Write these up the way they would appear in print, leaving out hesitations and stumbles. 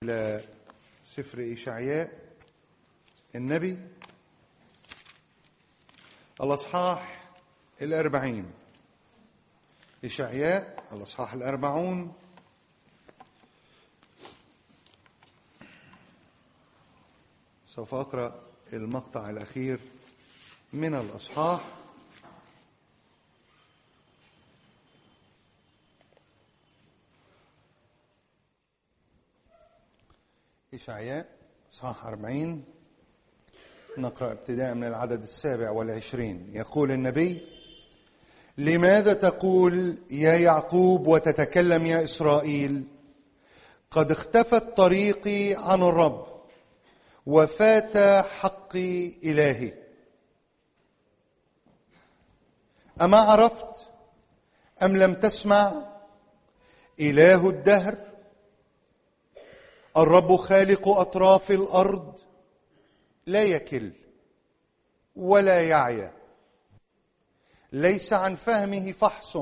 إلى سفر إشعياء النبي الأصحاح 40. إشعياء الأصحاح 40. سوف أقرأ المقطع الأخير من الأصحاح. إشعياء أصحاح 40، نقرأ ابتداء من العدد 27. يقول النبي: لماذا تقول يا يعقوب وتتكلم يا إسرائيل؟ قد اختفت طريقي عن الرب وفات حقي إلهي. أما عرفت أم لم تسمع؟ إله الدهر، الرب خالق أطراف الأرض، لا يكل ولا يعيا، ليس عن فهمه فحص،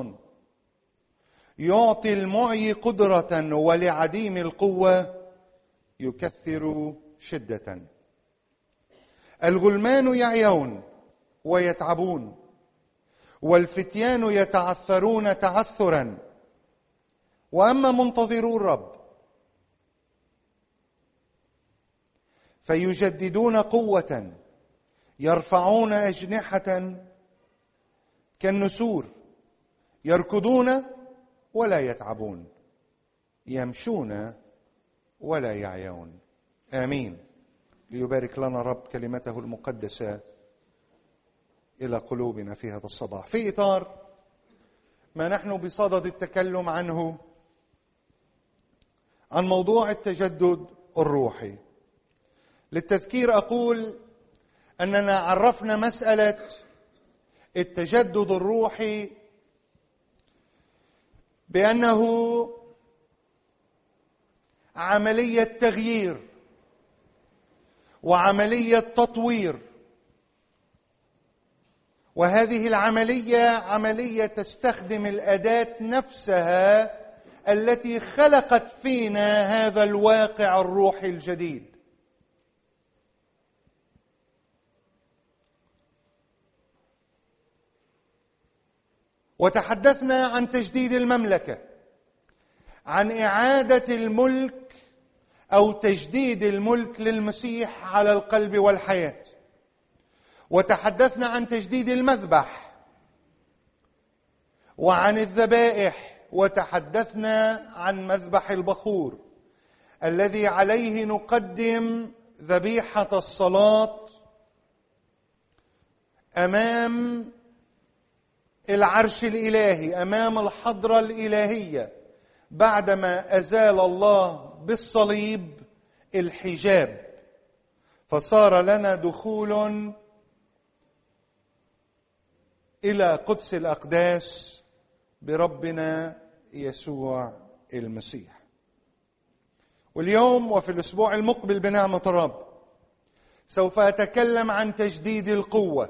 يعطي المعي قدرة ولعديم القوة يكثر شدة. الغلمان يعيون ويتعبون، والفتيان يتعثرون تعثرا، وأما منتظرو الرب فيجددون قوة، يرفعون أجنحة كالنسور، يركضون ولا يتعبون، يمشون ولا يعيون. آمين. ليبارك لنا الرب كلمته المقدسة إلى قلوبنا في هذا الصباح. في إطار ما نحن بصدد التكلم عنه، عن موضوع التجدد الروحي، للتذكير أقول أننا عرفنا مسألة التجدد الروحي بأنه عملية تغيير وعملية تطوير، وهذه العملية عملية تستخدم الأداة نفسها التي خلقت فينا هذا الواقع الروحي الجديد. وتحدثنا عن تجديد المملكة، عن إعادة الملك أو تجديد الملك للمسيح على القلب والحياة. وتحدثنا عن تجديد المذبح وعن الذبائح، وتحدثنا عن مذبح البخور الذي عليه نقدم ذبيحة الصلاة أمام العرش الإلهي، أمام الحضرة الإلهية، بعدما أزال الله بالصليب الحجاب، فصار لنا دخول إلى قدس الأقداس بربنا يسوع المسيح. واليوم وفي الأسبوع المقبل بنعمة الرب سوف أتكلم عن تجديد القوة.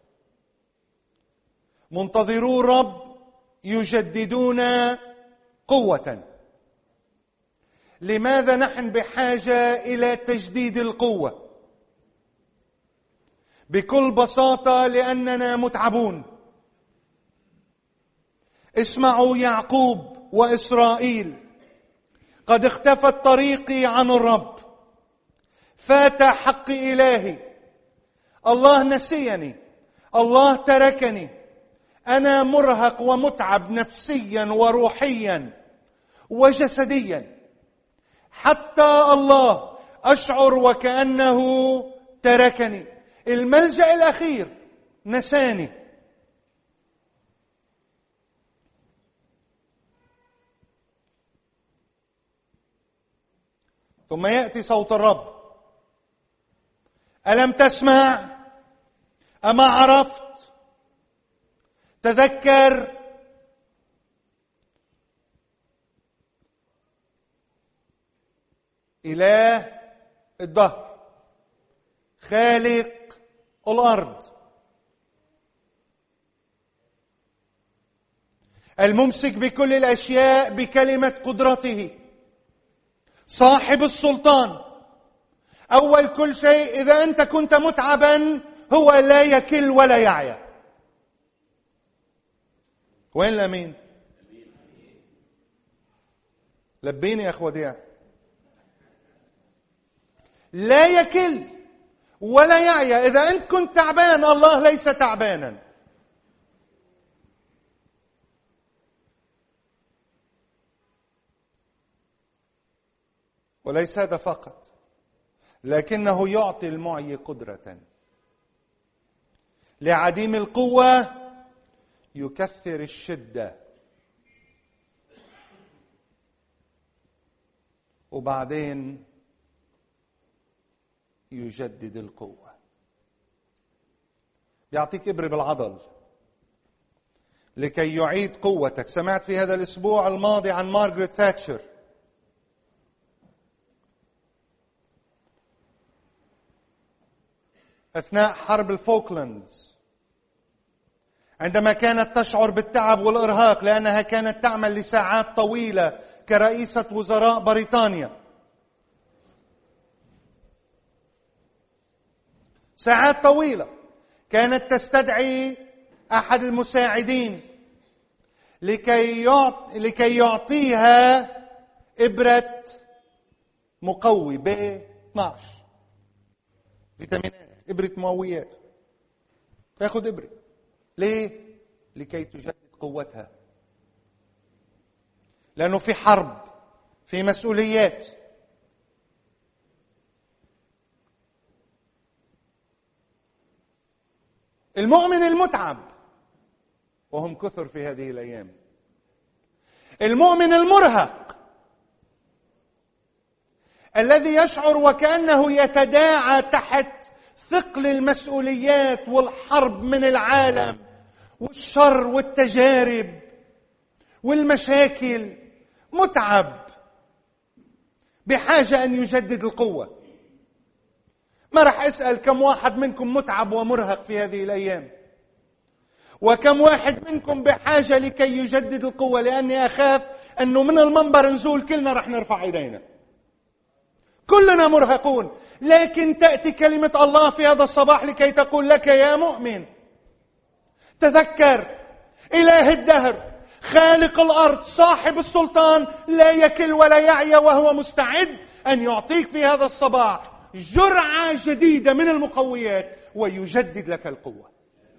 منتظرو الرب يجددون قوة. لماذا نحن بحاجة إلى تجديد القوة؟ بكل بساطة لأننا متعبون. اسمعوا يعقوب وإسرائيل: قد اختفت طريقي عن الرب، فات حقي إلهي. الله نسيني، الله تركني، أنا مرهق ومتعب نفسيا وروحيا وجسديا. حتى الله أشعر وكأنه تركني. الملجأ الأخير نساني. ثم يأتي صوت الرب: ألم تسمع؟ أما عرفت؟ تذكر. إله الدهر، خالق الأرض، الممسك بكل الأشياء بكلمة قدرته، صاحب السلطان. أول كل شيء إذا أنت كنت متعبا هو لا يكل ولا يعيا. وين الأمين؟ لبيني يا أخ وديع. لا يكل ولا يعيا. إذا أنت كنت تعبان الله ليس تعبانا. وليس هذا فقط، لكنه يعطي المعي قدرة. لعديم القوة يكثر الشدة، وبعدين يجدد القوة. يعطيك إبرة بالعضل لكي يعيد قوتك. سمعت في هذا الأسبوع الماضي عن مارغريت ثاتشر. أثناء حرب الفوكلاندز، عندما كانت تشعر بالتعب والإرهاق لأنها كانت تعمل لساعات طويلة كرئيسة وزراء بريطانيا، ساعات طويلة، كانت تستدعي أحد المساعدين لكي يعطيها إبرة مقوي B12، فيتامينات، إبرة مقويات. تأخذ إبرة. ليه؟ لكي تجدد قوتها. لأنه في حرب، في مسؤوليات. المؤمن المتعب، وهم كثر في هذه الأيام، المؤمن المرهق الذي يشعر وكأنه يتداعى تحت ثقل المسؤوليات والحرب من العالم والشر والتجارب والمشاكل، متعب بحاجة أن يجدد القوة. ما رح أسأل كم واحد منكم متعب ومرهق في هذه الأيام، وكم واحد منكم بحاجة لكي يجدد القوة، لأني أخاف أنه من المنبر نزول كلنا رح نرفع إيدينا. كلنا مرهقون، لكن تأتي كلمة الله في هذا الصباح لكي تقول لك يا مؤمن، تذكر إله الدهر خالق الأرض صاحب السلطان لا يكل ولا يعيا، وهو مستعد أن يعطيك في هذا الصباح جرعة جديدة من المقويات ويجدد لك القوة.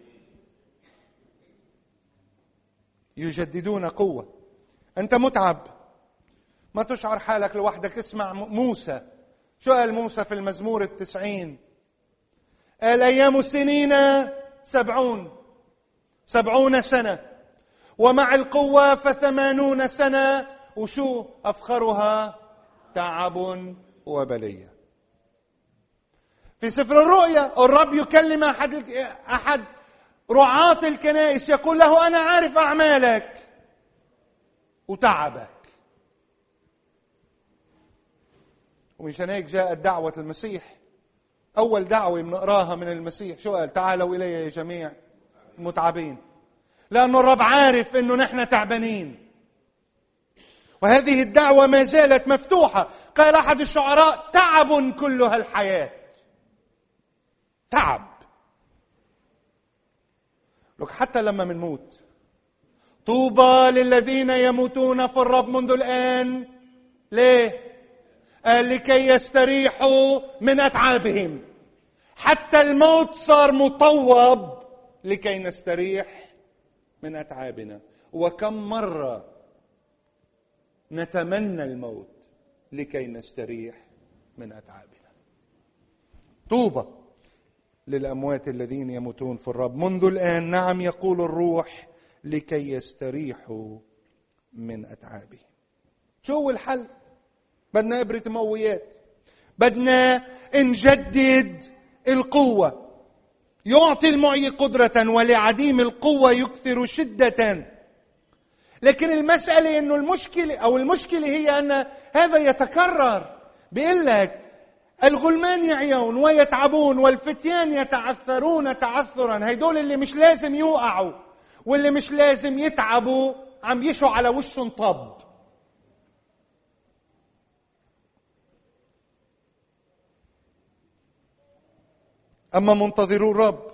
يجددون قوة. أنت متعب، ما تشعر حالك لوحدك. اسمع موسى، شو قال موسى في المزمور 90؟ قال أيام سنين 70 سنة، ومع القوة 80 سنة، وشو أفخرها؟ تعب وبلية. في سفر الرؤيا الرب يكلم أحد رعاة الكنائس، يقول له أنا عارف أعمالك وتعبك. ومشان هيك جاءت دعوة المسيح. أول دعوة بنقراها من المسيح شو قال؟ تعالوا إلي يا جميع متعبين. لأنه الرب عارف أنه نحن تعبانين، وهذه الدعوة ما زالت مفتوحة. قال أحد الشعراء تعب كلها الحياة. تعب. لك حتى لما منموت، طوبى للذين يموتون في الرب منذ الآن. ليه؟ قال لكي يستريحوا من أتعابهم. حتى الموت صار مطوب لكي نستريح من أتعابنا. وكم مرة نتمنى الموت لكي نستريح من أتعابنا. طوبى للأموات الذين يموتون في الرب منذ الآن، نعم يقول الروح، لكي يستريحوا من أتعابهم. شو هو الحل؟ بدنا إبرة مقويات، بدنا نجدد القوة. يعطي المعي قدرة، ولعديم القوة يكثر شدة. لكن المسألة إنه المشكلة هي أن هذا يتكرر. بيقول لك الغلمان يعيون ويتعبون والفتيان يتعثرون تعثرا. هيدول اللي مش لازم يوقعوا واللي مش لازم يتعبوا عم يشوا على وشهم طب. أما منتظرو الرب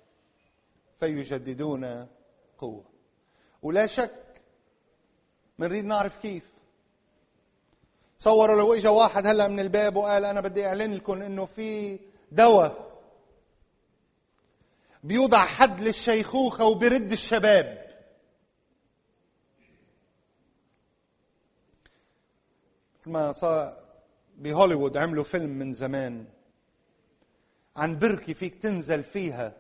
فيجددون قوة. ولا شك منريد نعرف كيف. تصوروا لو اجى واحد هلا من الباب وقال أنا بدي أعلن لكم إنه في دواء بيوضع حد للشيخوخة وبيرد الشباب. ما صار بهوليوود عملوا فيلم من زمان عن بركة فيك تنزل فيها،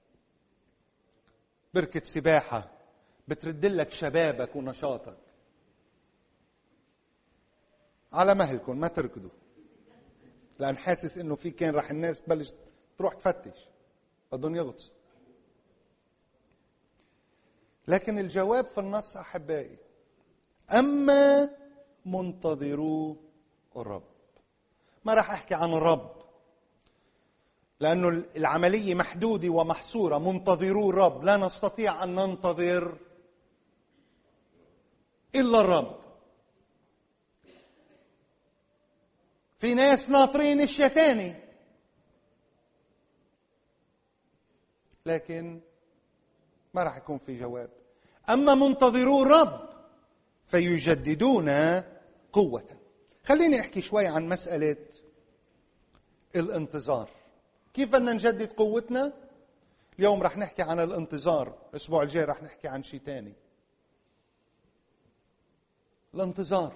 بركة سباحة بترد لك شبابك ونشاطك. على مهلكم ما تركضوا، لأن حاسس إنه في كان راح الناس تبلش تروح تفتش بدهم يغطسوا. لكن الجواب في النص أحبائي: أما منتظرو الرب. ما راح أحكي عن الرب لأنه العملية محدودة ومحصورة. منتظرو الرب، لا نستطيع أن ننتظر إلا الرب. في ناس ناطرين اشياء تاني، لكن ما راح يكون في جواب. أما منتظرو الرب فيجددون قوة. خليني أحكي شوي عن مسألة الانتظار. كيف بدنا نجدد قوتنا؟ اليوم راح نحكي عن الانتظار، الأسبوع الجاي راح نحكي عن شيء تاني. الانتظار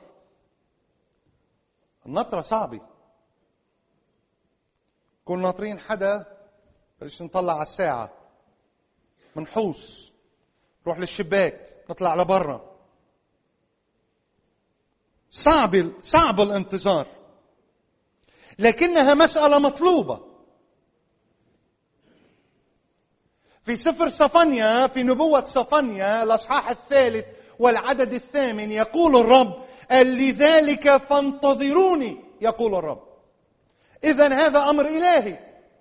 النطرة صعبة. كنا ناطرين حدا، بلش نطلع على الساعة، منحوس، نروح للشباك، نطلع لبرا. صعب الانتظار، لكنها مسألة مطلوبة. في سفر صفنيا، في نبوة صفنيا الأصحاح 3 والعدد 8 يقول الرب: لذلك فانتظروني يقول الرب. إذن هذا أمر إلهي.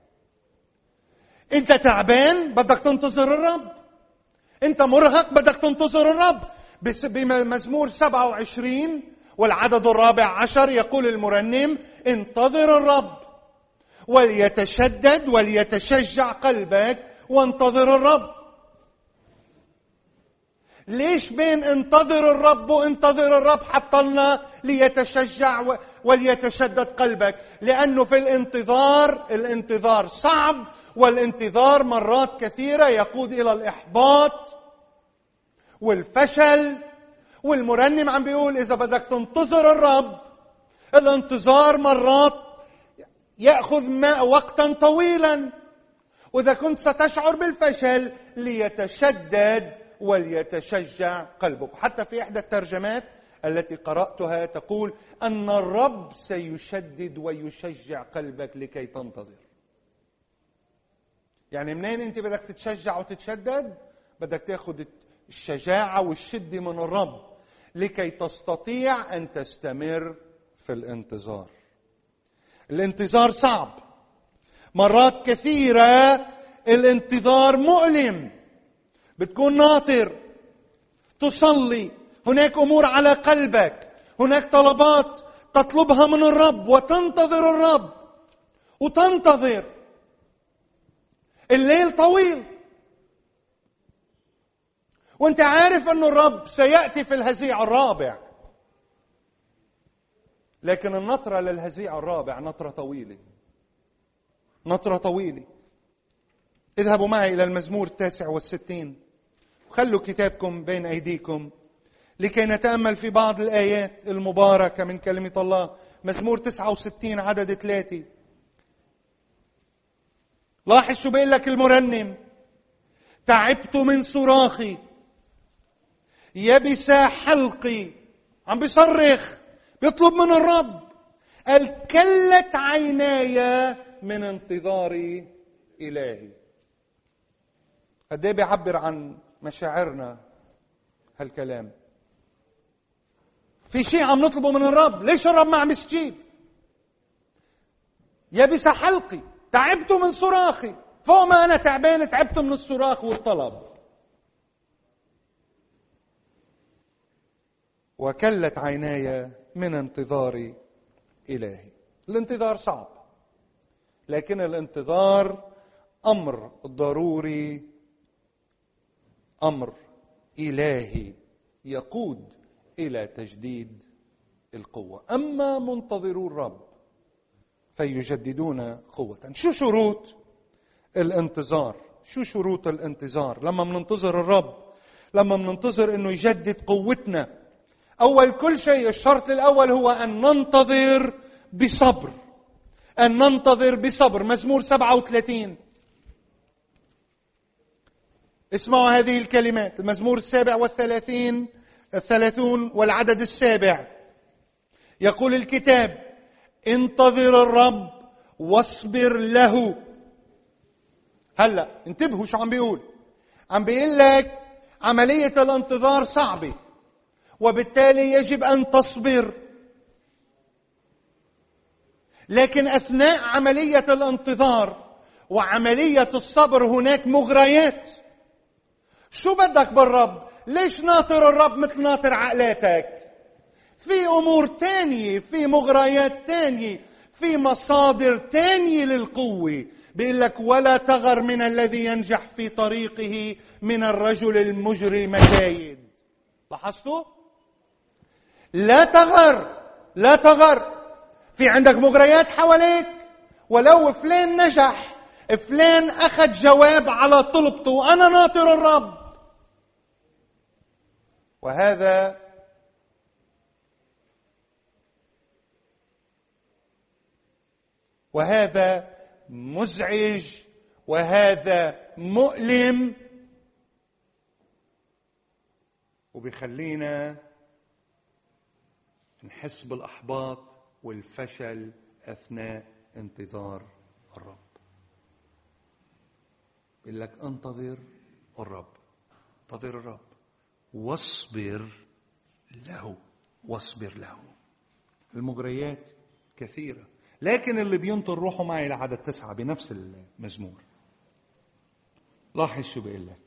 أنت تعبان بدك تنتظر الرب، أنت مرهق بدك تنتظر الرب. بمزمور 27 والعدد 14 يقول المرنم: انتظر الرب وليتشدد وليتشجع قلبك وانتظر الرب. ليش بين انتظر الرب وانتظر الرب حطلنا ليتشجع وليتشدد قلبك؟ لأنه في الانتظار صعب، والانتظار مرات كثيرة يقود إلى الإحباط والفشل. والمرنم عم بيقول إذا بدك تنتظر الرب، الانتظار مرات يأخذ وقتا طويلا، وإذا كنت ستشعر بالفشل ليتشدد وليتشجع قلبك. حتى في إحدى الترجمات التي قرأتها تقول أن الرب سيشدد ويشجع قلبك لكي تنتظر. يعني منين أنت بدك تتشجع وتتشدد؟ بدك تأخذ الشجاعة والشدة من الرب لكي تستطيع أن تستمر في الانتظار. الانتظار صعب، مرات كثيرة الانتظار مؤلم. بتكون ناطر، تصلي، هناك أمور على قلبك، هناك طلبات تطلبها من الرب وتنتظر الرب وتنتظر. الليل طويل وانت عارف أن الرب سيأتي في الهزيع الرابع، لكن النطرة للهزيع الرابع نطرة طويلة، نطرة طويلة. اذهبوا معي إلى المزمور 69 وخلوا كتابكم بين أيديكم لكي نتأمل في بعض الآيات المباركة من كلمة الله. مزمور 69 عدد 3. لاحظ شو بيقول لك المرنم: تعبت من صراخي، يبس حلقي. عم بيصرخ، بيطلب من الرب. قال: كلت عيناي من انتظار إلهي. قد ايه بيعبر عن مشاعرنا هالكلام. في شيء عم نطلبه من الرب، ليش الرب ما عم يستجيب؟ يبس حلقي، تعبت من صراخي. فوق ما أنا تعبان تعبت من الصراخ والطلب. وكلت عيناي من انتظار إلهي. الانتظار صعب، لكن الانتظار أمر ضروري، أمر إلهي يقود إلى تجديد القوة. أما منتظرو الرب فيجددون قوة. شو شروط الانتظار؟ شو شروط الانتظار لما مننتظر الرب، لما مننتظر أنه يجدد قوتنا؟ أول كل شيء الشرط الأول هو أن ننتظر بصبر. أن ننتظر بصبر. مزمور 37، اسمعوا هذه الكلمات. المزمور 37 والعدد 7 يقول الكتاب: انتظر الرب واصبر له. هلأ انتبهوا شو عم بيقول. عم بيقول لك عملية الانتظار صعبة، وبالتالي يجب أن تصبر. لكن أثناء عملية الانتظار وعملية الصبر هناك مغريات. شو بدك بالرب؟ ليش ناطر الرب مثل ناطر عقلاتك؟ في أمور تانية، في مغريات تانية، في مصادر تانية للقوة. بيقول لك: ولا تغر من الذي ينجح في طريقه من الرجل المجري مكايد. لاحظتوا؟ لا تغر، لا تغر. في عندك مغريات حواليك، ولو فلان نجح، فلان أخذ جواب على طلبته، وأنا ناطر الرب. وهذا مزعج، وهذا مؤلم، وبيخلينا نحس بالإحباط والفشل أثناء انتظار الرب. بيقول لك: انتظر الرب، انتظر الرب واصبر له، واصبر له. المغريات كثيرة، لكن اللي بينطر روحه معي لعدد 9 بنفس المزمور. لاحظ شو بيقول لك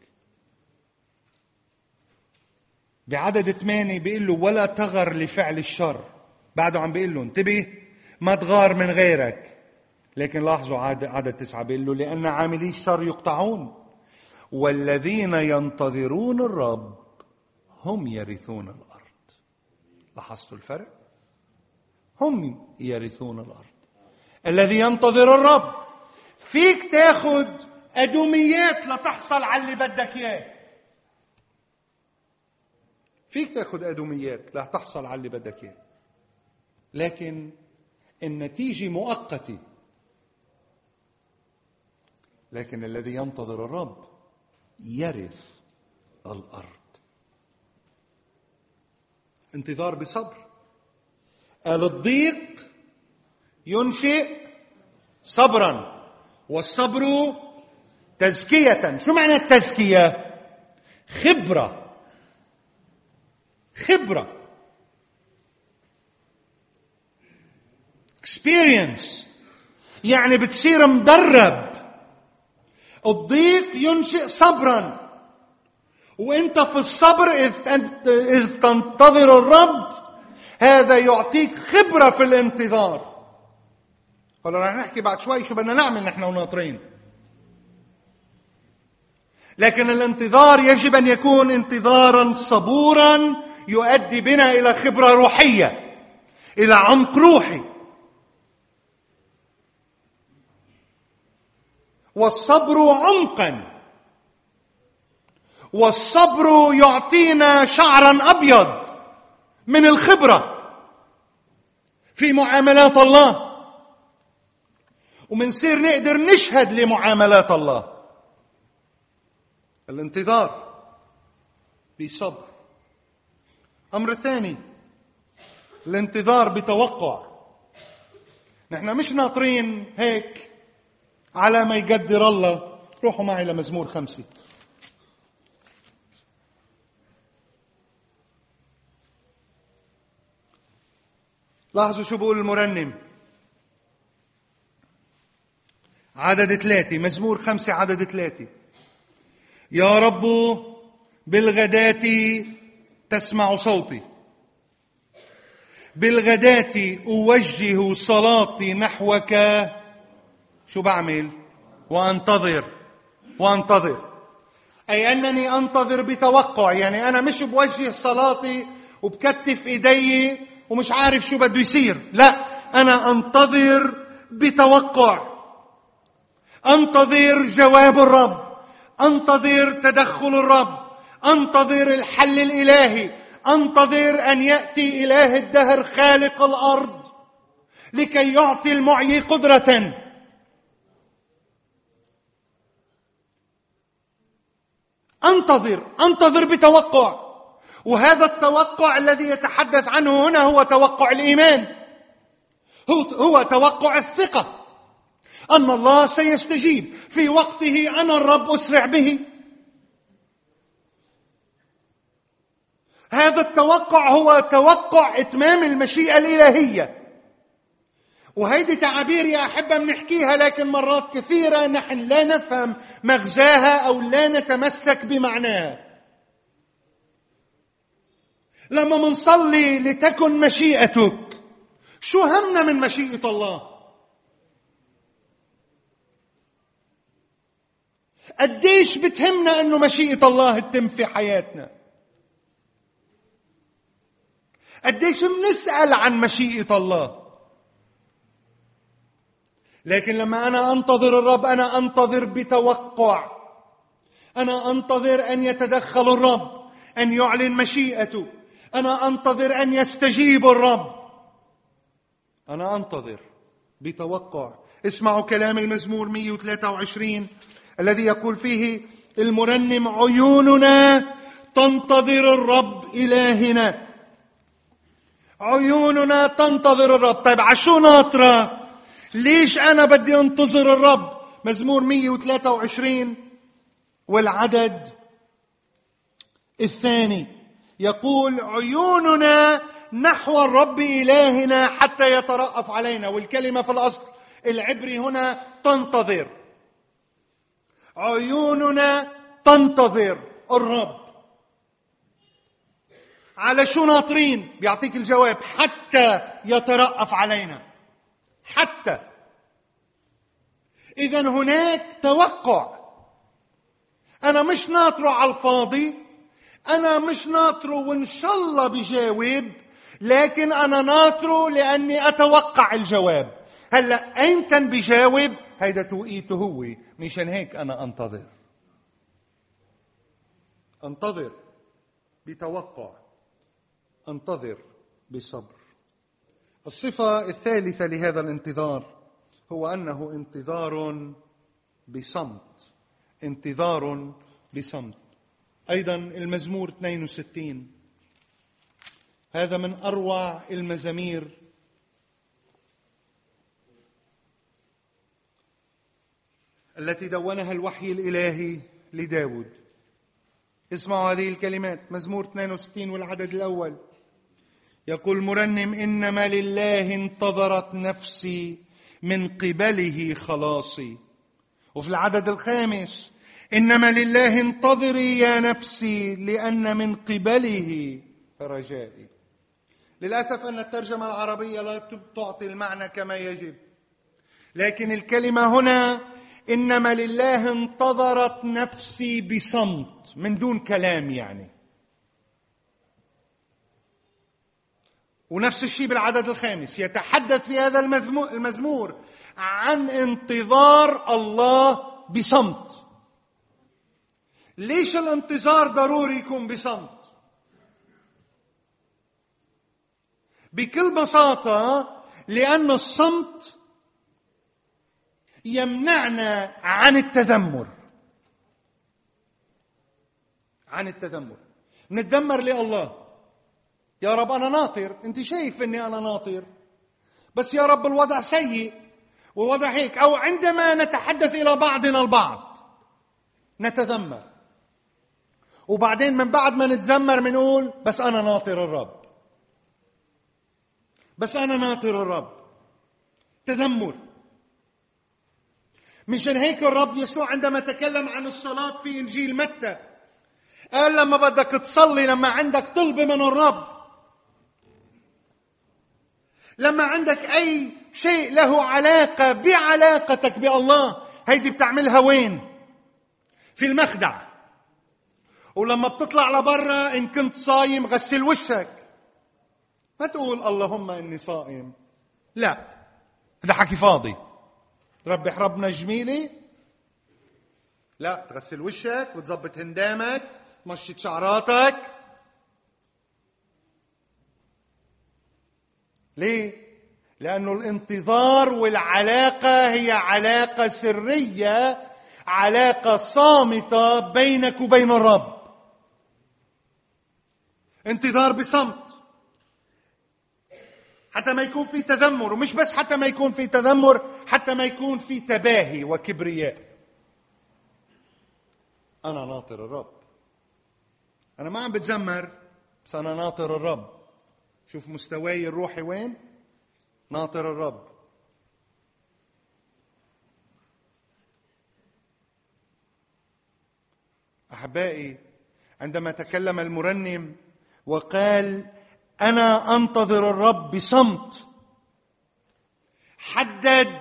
بعدد 8. بيقول له: ولا تغر لفعل الشر. بعده عم بيقول له: انتبه ما تغار من غيرك. لكن لاحظوا عدد 9 بيقول له: لأن عاملي الشر يقطعون، والذين ينتظرون الرب هم يرثون الأرض. لاحظتوا الفرق؟ هم يرثون الأرض. الذي ينتظر الرب. فيك تاخد أدوميات لتحصل على اللي بدك إياه. فيك تاخد أدوميات لتحصل على اللي بدك إياه، لكن النتيجة مؤقتة. لكن الذي ينتظر الرب يرث الأرض. انتظار بصبر. قال: الضيق ينشئ صبرا، والصبر تزكية. شو معنى التزكية؟ خبرة. خبرة، experience، يعني بتصير مدرب. الضيق ينشئ صبرا، وانت في الصبر إذ تنتظر الرب هذا يعطيك خبرة في الانتظار. هلا رح نحكي بعد شوي شو بدنا نعمل نحن وناطرين. لكن الانتظار يجب أن يكون انتظارا صبورا يؤدي بنا إلى خبرة روحية، إلى عمق روحي. والصبر عمقا، والصبر يعطينا شعرا أبيض من الخبرة في معاملات الله، ومنصير نقدر نشهد لمعاملات الله. الانتظار بصبر. أمر ثاني، الانتظار بتوقع. نحن مش ناطرين هيك على ما يقدر الله. روحوا معي لمزمور 5. لاحظوا شو بقول المرنم. عدد 3، مزمور 5 عدد 3: يا رب بالغداة تسمع صوتي، بالغداة أوجه صلاتي نحوك. شو بعمل؟ وأنتظر أي أنني أنتظر بتوقع. يعني أنا مش بوجه صلاتي وبكتف إيدي ومش عارف شو بده يصير، لا، أنا أنتظر بتوقع، أنتظر جواب الرب، أنتظر تدخل الرب، أنتظر الحل الإلهي، أنتظر أن يأتي إله الدهر خالق الأرض لكي يعطي المعي قدرة. أنتظر بتوقع. وهذا التوقع الذي يتحدث عنه هنا هو توقع الإيمان، هو توقع الثقة أن الله سيستجيب في وقته، أنا الرب أسرع به. هذا التوقع هو توقع إتمام المشيئة الإلهية. وهيدي تعابير يا أحبة بنحكيها، لكن مرات كثيرة نحن لا نفهم مغزاها أو لا نتمسك بمعناها. لما منصلي لتكن مشيئتك، شو همنا من مشيئة الله؟ قديش بتهمنا أنه مشيئة الله تتم في حياتنا؟ قديش بنسأل عن مشيئة الله؟ لكن لما أنا أنتظر الرب، أنا أنتظر بتوقع، أنا أنتظر أن يتدخل الرب، أن يعلن مشيئته، أنا أنتظر أن يستجيب الرب، أنا أنتظر بتوقع. اسمعوا كلام المزمور 123 الذي يقول فيه المرنم: عيوننا تنتظر الرب إلهنا. عيوننا تنتظر الرب. طيب عشو ناطرة؟ ليش أنا بدي أنتظر الرب؟ مزمور 123 والعدد الثاني يقول: عيوننا نحو الرب إلهنا حتى يترأف علينا. والكلمة في الأصل العبري هنا تنتظر. عيوننا تنتظر الرب. على شو ناطرين؟ بيعطيك الجواب: حتى يترأف علينا. حتى. إذن هناك توقع. أنا مش ناطره على الفاضي، أنا مش ناطره وإن شاء الله بجاوب، لكن أنا ناطره لأني أتوقع الجواب. هلأ أيمتى بجاوب؟ هيدا توقيته هو. مشان هيك أنا أنتظر بتوقع، أنتظر بصبر. الصفة الثالثة لهذا الانتظار هو أنه انتظار بصمت. انتظار بصمت. أيضا المزمور 62 هذا من أروع المزامير التي دونها الوحي الإلهي لداود. اسمعوا هذه الكلمات. مزمور 62 والعدد الأول يقول مرنم: إنما لله انتظرت نفسي من قبله خلاصي. وفي العدد الخامس: إنما لله انتظري يا نفسي لأن من قبله رجائي. للأسف أن الترجمة العربية لا تعطي المعنى كما يجب، لكن الكلمة هنا إنما لله انتظرت نفسي بصمت، من دون كلام يعني. ونفس الشيء بالعدد الخامس يتحدث في هذا المزمور عن انتظار الله بصمت. ليش الانتظار ضروري يكون بصمت؟ بكل بساطة لأن الصمت يمنعنا عن التذمر. نتذمر لله: يا رب أنا ناطر، أنت شايف أني أنا ناطر، بس يا رب الوضع سيء ووضع هيك. أو عندما نتحدث إلى بعضنا البعض نتذمر، وبعدين من بعد ما نتذمر منقول: بس أنا ناطر الرب، بس أنا ناطر الرب. تذمر. مشان هيك الرب يسوع عندما تكلم عن الصلاة في إنجيل متى قال: لما بدك تصلي، لما عندك طلبة من الرب، لما عندك أي شيء له علاقة بعلاقتك بالله، هيدي بتعملها وين؟ في المخدع. ولما بتطلع لبرا إن كنت صايم غسل وشك. ما تقول اللهم إني صائم، لا، هذا حكي فاضي. ربي حربنا جميلة، لا، تغسل وشك وتظبط هندامك، تمشط شعراتك. ليه؟ لأنه الانتظار والعلاقة هي علاقة سرية، علاقة صامتة بينك وبين الرب. انتظار بصمت حتى ما يكون في تذمر، ومش بس حتى ما يكون في تذمر، حتى ما يكون في تباهي وكبرياء. أنا ناطر الرب، أنا ما عم بتذمر، بس أنا ناطر الرب. شوف مستواي الروحي وين؟ ناطر الرب. أحبائي، عندما تكلم المرنم وقال أنا أنتظر الرب بصمت، حدد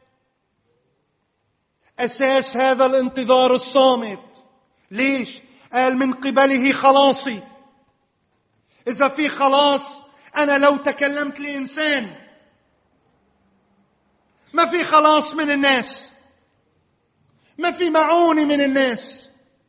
أساس هذا الانتظار الصامت. ليش؟ قال من قبله خلاصي. إذا في خلاص، أنا لو تكلمت لإنسان، ما في خلاص من الناس، ما في معونة من الناس،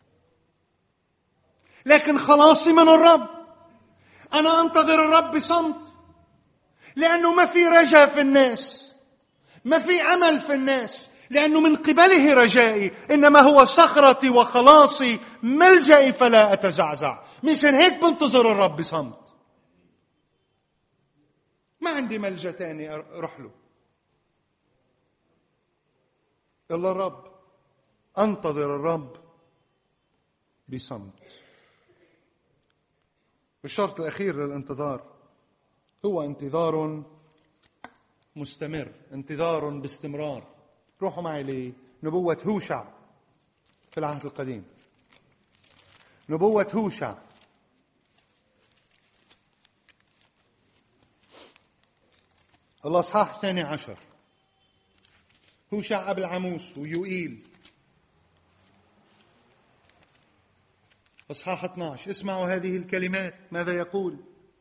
لكن خلاصي من الرب. أنا أنتظر الرب بصمت، لأنه ما في رجاء في الناس، ما في أمل في الناس، لأنه من قبله رجائي، إنما هو صخرتي وخلاصي، ملجئي فلا أتزعزع. مشان هيك بنتظر الرب بصمت. ما عندي ملجأ تاني أروح له إلا الرب. أنتظر الرب بصمت. الشرط الأخير للانتظار هو انتظار مستمر، انتظار باستمرار. روحوا معي لنبوة هوشع في العهد القديم. نبوة هوشع الأصحاح 12. هوشع قبل عموس ويوئيل. أصحاح 12. اسمعوا هذه الكلمات ماذا يقول.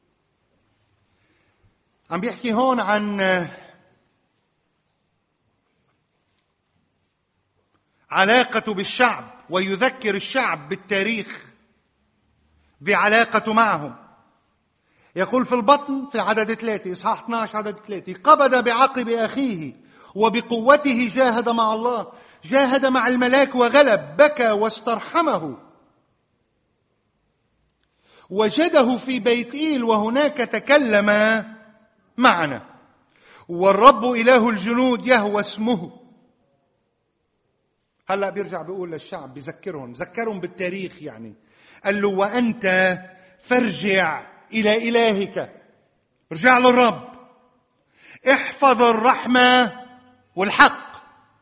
عم بيحكي هون عن علاقته بالشعب، ويذكر الشعب بالتاريخ بعلاقته معهم. يقول في البطن في العدد 3، إصحاح 12 عدد 3: قبض بعقب أخيه وبقوته جاهد مع الله، جاهد مع الملاك وغلب، بكى واسترحمه، وجده في بيت إيل وهناك تكلم معنا، والرب إله الجنود يهوى اسمه. هلأ بيرجع بيقول للشعب، بذكرهم بالتاريخ. يعني قال له وأنت فارجع إلى إلهك، ارجع للرب، احفظ الرحمة والحق.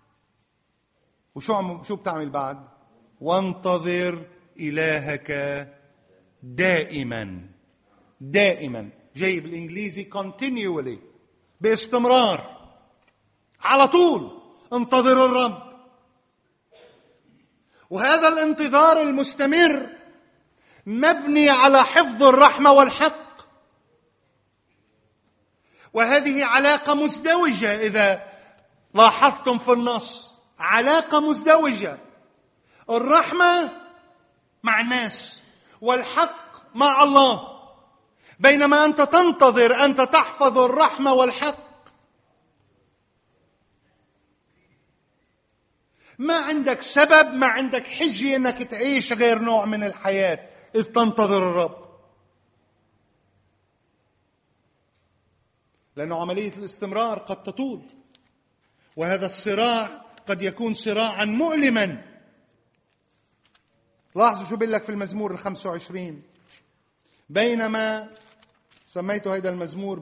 وشو بتعمل بعد؟ وانتظر إلهك دائما. دائما جاي بالإنجليزي continually، باستمرار، على طول انتظر الرب. وهذا الانتظار المستمر مبني على حفظ الرحمة والحق. وهذه علاقة مزدوجة. إذا لاحظتم في النص، علاقة مزدوجة. الرحمة مع الناس والحق مع الله. بينما أنت تنتظر، أنت تحفظ الرحمة والحق. ما عندك سبب، ما عندك حجة أنك تعيش غير نوع من الحياة إذ تنتظر الرب. لأن عملية الاستمرار قد تطول، وهذا الصراع قد يكون صراعا مؤلما. لاحظوا شو بيقول لك في المزمور 25. بينما سميته هذا المزمور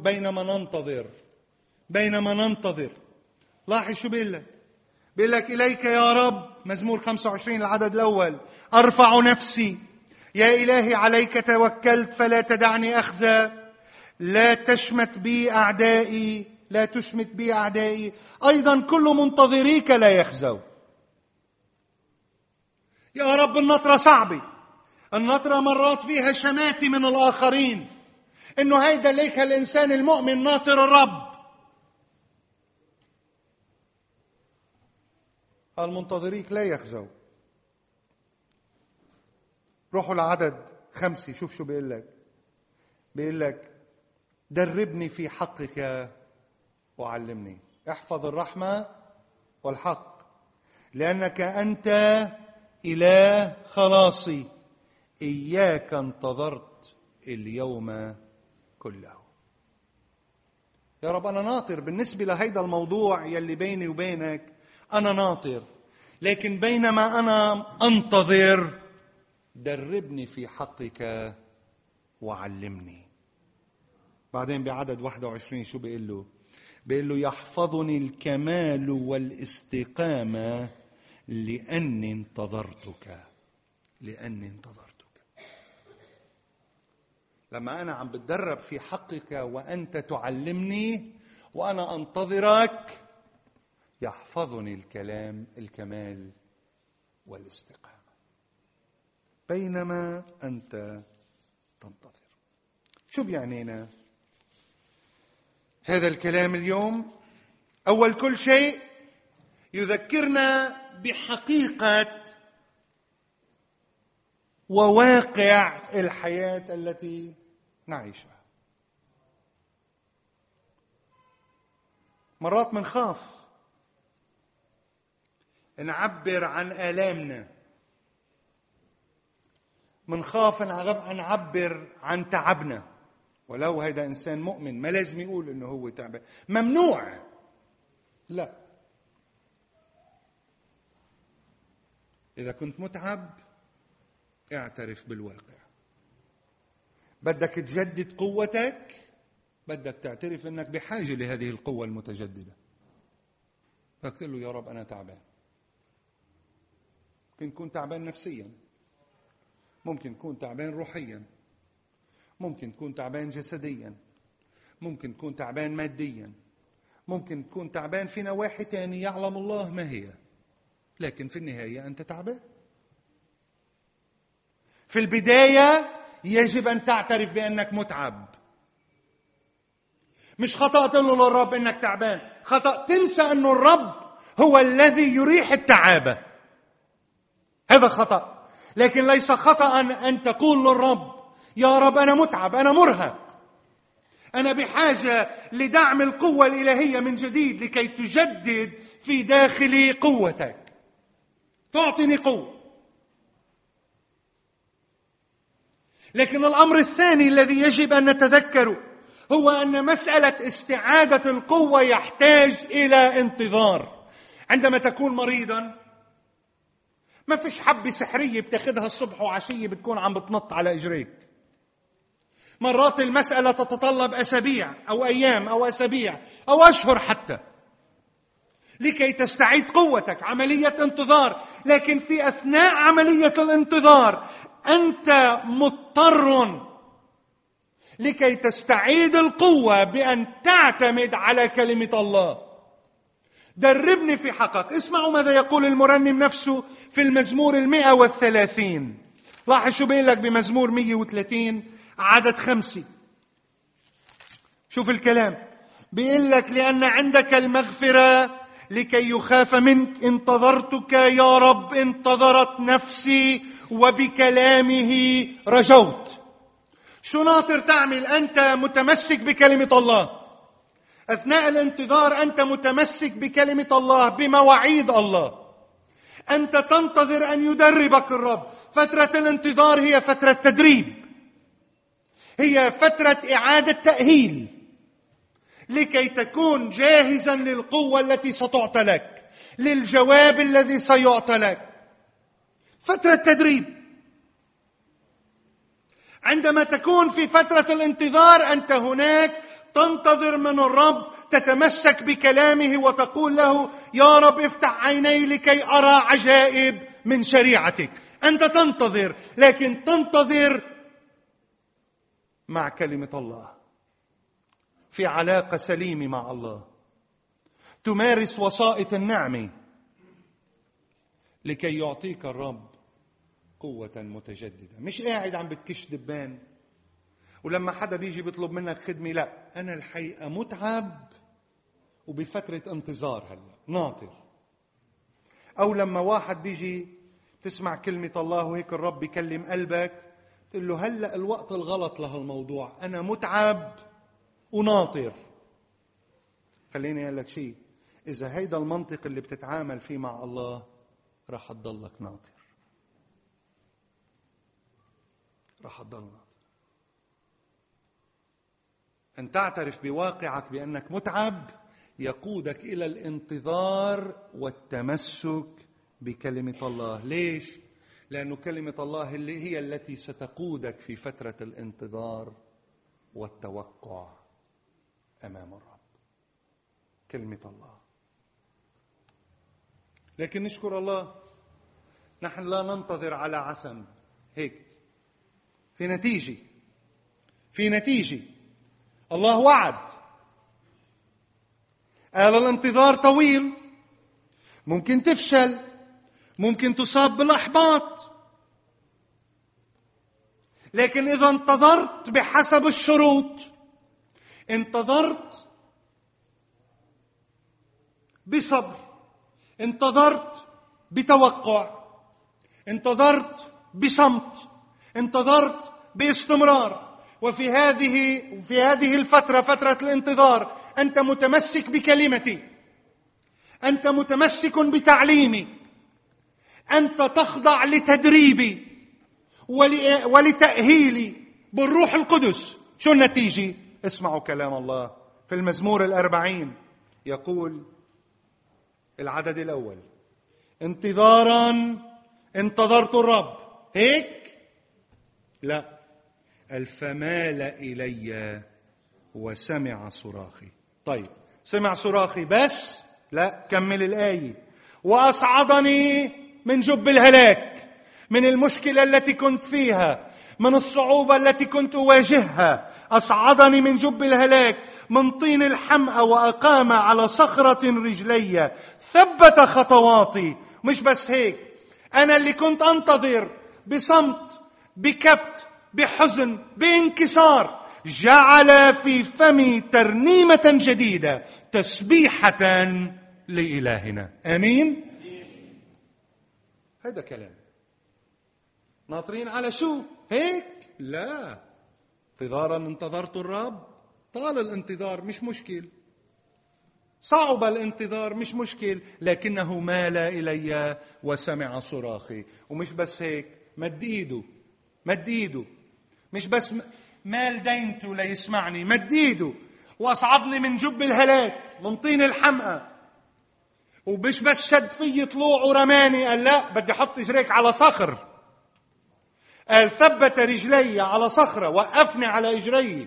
بينما ننتظر. لاحظ شو بيقول لك. بيقول لك إليك يا رب، مزمور 25 العدد الأول: أرفع نفسي، يا إلهي عليك توكلت فلا تدعني أخزى. لا تشمت بي أعدائي، لا تشمت بي أعدائي، أيضا كل منتظريك لا يخزوا. يا رب النطرة صعبة، النطرة مرات فيها شماتة من الآخرين، إنه هيدا ليك الإنسان المؤمن ناطر الرب. المنتظريك لا يخزوا. روحوا لعدد 5، شوف شو بيقول لك. بيقول لك دربني في حقك وعلمني. احفظ الرحمة والحق، لأنك أنت إله خلاصي، إياك انتظرت اليوم كله. يا رب أنا ناطر بالنسبة لهيدا الموضوع يلي بيني وبينك، أنا ناطر، لكن بينما أنا أنتظر دربني في حقك وعلمني. بعدين بعدد 21 شو بيقول له؟ بيقول له يحفظني الكمال والاستقامة لأني انتظرتك. لأني انتظرتك. لما أنا عم بتدرب في حقك وأنت تعلمني وأنا أنتظرك، يحفظني الكمال والاستقامة بينما أنت تنتظر. شو بيعنينا هذا الكلام اليوم؟ أول كل شيء يذكرنا بحقيقة وواقع الحياة التي نعيشها. مرات منخاف نعبر عن آلامنا، منخاف نعبر عن تعبنا، ولو هيدا إنسان مؤمن ما لازم يقول إنه هو تعبان، ممنوع. لا، إذا كنت متعب اعترف بالواقع. بدك تجدد قوتك، بدك تعترف إنك بحاجة لهذه القوة المتجددة. بدك تقول له يا رب أنا تعبان. ممكن تكون تعبان نفسيا، ممكن تكون تعبان روحيا، ممكن تكون تعبان جسديا، ممكن تكون تعبان ماديا، ممكن تكون تعبان في نواحي تانية يعلم الله ما هي، لكن في النهاية أنت تعبان. في البداية يجب أن تعترف بأنك متعب. مش خطأ تقول له للرب إنك تعبان، خطأ تنسى أن الرب هو الذي يريح التعابة. هذا خطأ. لكن ليس خطأ أن تقول للرب يا رب أنا متعب، أنا مرهق، أنا بحاجة لدعم القوة الإلهية من جديد لكي تجدد في داخلي قوتك، تعطيني قوة. لكن الأمر الثاني الذي يجب أن نتذكره هو أن مسألة استعادة القوة يحتاج إلى انتظار. عندما تكون مريضا ما فيش حبة سحرية بتاخدها الصبح وعشية بتكون عم بتنط على إجريك. مرات المسألة تتطلب أسابيع أو أيام أو أسابيع أو أشهر حتى لكي تستعيد قوتك، عملية انتظار. لكن في أثناء عملية الانتظار أنت مضطر لكي تستعيد القوة بأن تعتمد على كلمة الله. دربني في حقك. اسمعوا ماذا يقول المرنم نفسه في المزمور 130. لاحظ شو بيقول لك بمزمور 130 عدد 5. شوف الكلام بيقول لك لأن عندك المغفرة لكي يخاف منك، انتظرتك يا رب، انتظرت نفسي وبكلامه رجوت. شو ناطر تعمل؟ أنت متمسك بكلمة الله. أثناء الانتظار أنت متمسك بكلمة الله، بمواعيد الله. أنت تنتظر أن يدربك الرب. فترة الانتظار هي فترة تدريب، هي فترة إعادة تأهيل لكي تكون جاهزا للقوة التي ستعطى لك، للجواب الذي سيعطى لك. فترة تدريب. عندما تكون في فترة الانتظار أنت هناك تنتظر من الرب، تتمسك بكلامه وتقول له يا رب افتح عيني لكي أرى عجائب من شريعتك. أنت تنتظر، لكن تنتظر مع كلمة الله، في علاقة سليمة مع الله، تمارس وسائط النعمة لكي يعطيك الرب قوة متجددة. مش قاعد عم بتكش دبان، ولما حدا بيجي بيطلب منك خدمة، لا، أنا الحقيقة متعب وبفترة انتظار، هلا ناطر. أو لما واحد بيجي تسمع كلمة الله وهيك الرب بيكلم قلبك، تقول له هلا الوقت الغلط لهالموضوع، أنا متعب وناطر. خليني أقول لك شيء، إذا هيدا المنطق اللي بتتعامل فيه مع الله، راح تضلك ناطر، راح تضل ناطر. أن تعترف بواقعك بأنك متعب يقودك إلى الانتظار والتمسك بكلمة الله. ليش؟ لأن كلمة الله اللي هي التي ستقودك في فترة الانتظار والتوقع أمام الرب. كلمة الله. لكن نشكر الله، نحن لا ننتظر على عثم هيك. في نتيجة الله وعد. قال الانتظار طويل، ممكن تفشل، ممكن تصاب بالإحباط، لكن إذا انتظرت بحسب الشروط، انتظرت بصبر، انتظرت بتوقع، انتظرت بصمت، انتظرت باستمرار، وفي هذه الفترة، فترة الانتظار، أنت متمسك بكلمتي، أنت متمسك بتعليمي، أنت تخضع لتدريبي ولتأهيلي بالروح القدس. شو النتيجة؟ اسمعوا كلام الله في المزمور 40، يقول العدد الأول: انتظارا انتظرت الرب. هيك؟ لا، فمال إلي وسمع صراخي. طيب، سمع صراخي بس؟ لا، كمل الآية: وأصعدني من جب الهلاك، من المشكلة التي كنت فيها، من الصعوبة التي كنت أواجهها. أصعدني من جب الهلاك، من طين الحمأة، وأقام على صخرة رجلي، ثبت خطواتي. مش بس هيك، أنا اللي كنت أنتظر بصمت، بكبت، بحزن، بانكسار، جعل في فمي ترنيمة جديدة، تسبيحة لإلهنا. آمين. هذا كلام. ناطرين على شو؟ هيك؟ لا، انتظارا انتظرت الرب. طال الانتظار مش مشكل، صعب الانتظار مش مشكل، لكنه مال إلي وسمع صراخي. ومش بس هيك، مد ايده، مش بس مال دينته ليسمعني، مد ايده واصعدني من جب الهلاك، من طين الحمأة. ومش بس شد في طلوع ورماني، قال لا، بدي احط اجريك على صخر. قال ثبت رجلي على صخرة، وقفني على اجري،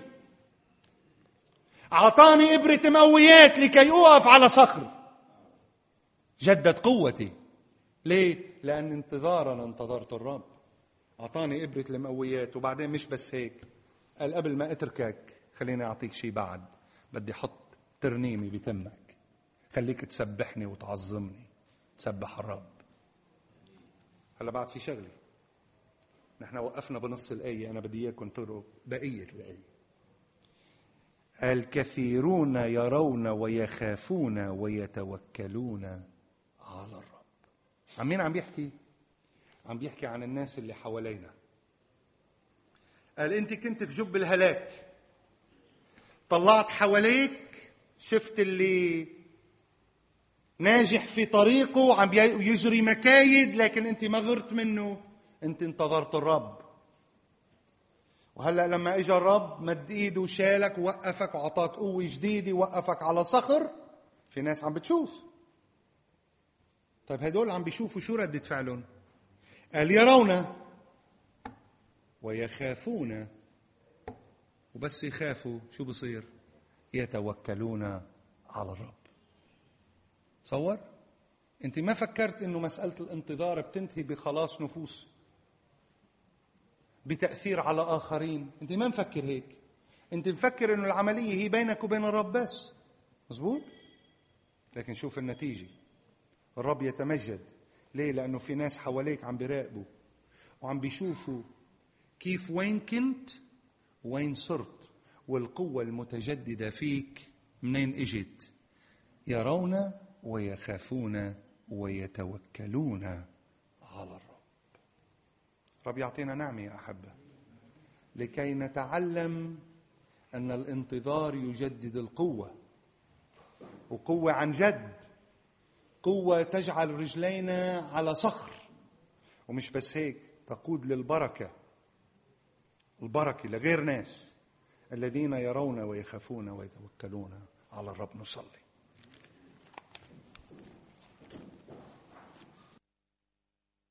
أعطاني إبرة مقويات لكي أوقف على صخر، جدد قوتي. ليه؟ لأن انتظارا انتظرت الرب. أعطاني إبرة المقويات. وبعدين مش بس هيك، قال قبل ما أتركك خليني أعطيك شيء بعد، بدي أحط ترنيمي بتمك، خليك تسبحني وتعظمني، تسبح الرب. هلا بعد في شغلة، نحن وقفنا بنص الآية، أنا بدي إياكم تقروا بقية الآية. الكثيرون يرون ويخافون ويتوكلون على الرب. عن مين عم بيحكي؟ عم بيحكي عن الناس اللي حوالينا. قال أنت كنت في جب الهلاك، طلعت حواليك، شفت اللي ناجح في طريقه عم يجري مكايد، لكن أنت ما غرت منه، أنت انتظرت الرب. وهلأ لما اجى الرب مد ايده وشالك ووقفك وعطاك قوة جديدة، ووقفك على صخر، في ناس عم بتشوف. طيب هدول عم بيشوفوا، شو ردة فعلهم؟ قال يرون ويخافون، وبس يخافوا شو بصير؟ يتوكلون على الرب. تصور؟ انت ما فكرت انه مسألة الانتظار بتنتهي بخلاص نفوس، بتأثير على آخرين. أنت ما مفكر هيك، أنت مفكر أنه العملية هي بينك وبين الرب بس. مزبوط؟ لكن شوف النتيجة، الرب يتمجد. ليه؟ لأنه في ناس حواليك عم بيراقبوا. وعم بيشوفوا كيف وين كنت وين صرت، والقوة المتجددة فيك منين اجت. يرون ويخافون ويتوكلون على الرب. رب يعطينا نعمة يا أحبة لكي نتعلم أن الانتظار يجدد القوة، وقوة عن جد، قوة تجعل رجلينا على صخر، ومش بس هيك، تقود للبركة، البركة لغير ناس الذين يرون ويخافون ويتوكلون على الرب. نصلي.